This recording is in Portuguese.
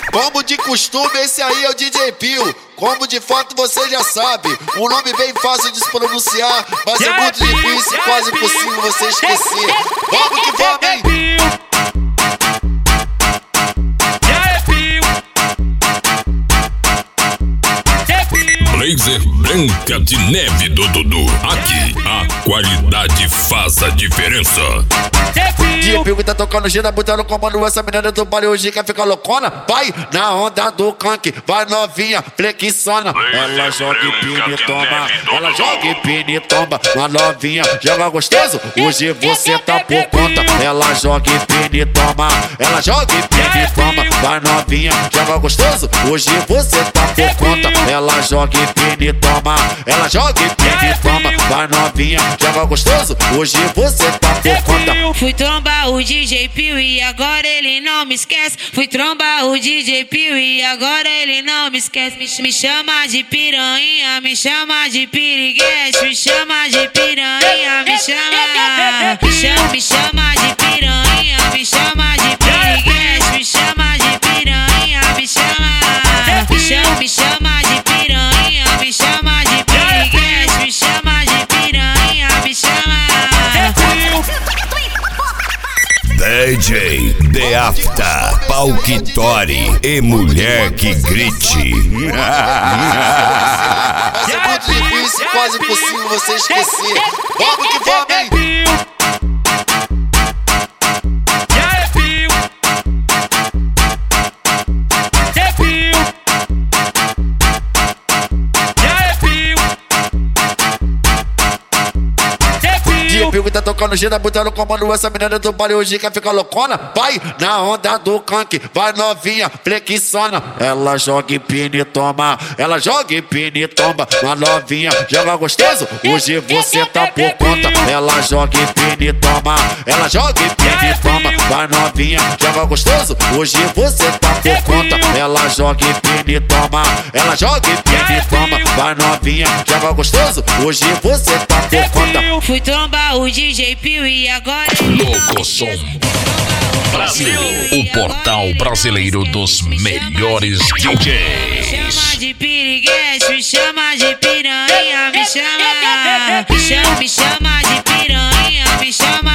Como de costume, esse aí é o DJ Pio. Como de foto você já sabe. Um nome bem fácil de se pronunciar, mas é muito difícil, quase impossível você esquecer. Vamos que vamos, hein? Blazer Branca de Neve do Dudu. Aqui a qualidade faz a diferença. DJ Pio que tá tocando gira, botando comando. Essa menina do baile hoje quer ficar loucona. Vai na onda do canque, vai novinha, flexiona. Ela joga empina e toma, ela joga empina e toma. Uma novinha joga gostoso, hoje você tá por conta. Ela joga empina e toma, ela joga empina e toma. Vai novinha joga gostoso, hoje você tá por conta. Ela joga empina e toma, ela joga empina e toma. Vai novinha joga gostoso, hoje você tá por conta. Fui trombar o DJ Pio e agora ele não me esquece. Fui trombar o DJ Pio e agora ele não me esquece. Me chama de piranha, me chama de piriguete. Me chama de piranha, me chama. Me chama de piranha, me chama de piriguete. Me chama de piranha, me chama. Me chama de piranha, me chama de piriguete. Me chama de piranha, me chama. DJ The After, Palquitori e mulher que grite. Mas é muito difícil, quase impossível você esquecer. Vamos que vamos, hein? DJ Pio que tá tocando gira, botando comando. Essa menina do baile hoje quer ficar loucona. Vai na onda do canque, vai novinha, flexiona. Ela joga empina e toma, ela joga empina e toma. Uma novinha joga gostoso, hoje você tá por conta. Ela joga empina e toma, ela joga empina e toma. Vai novinha joga gostoso, hoje você tá por conta. Ela joga empina e toma, ela joga empina e toma. Vai novinha joga gostoso, hoje você tá por conta. Fui trombar o DJ Pio e agora Locosom Brasil, o portal brasileiro dos melhores DJs. Me chama de piriguete, me chama de piranha, me chama. Me chama de piranha, me chama.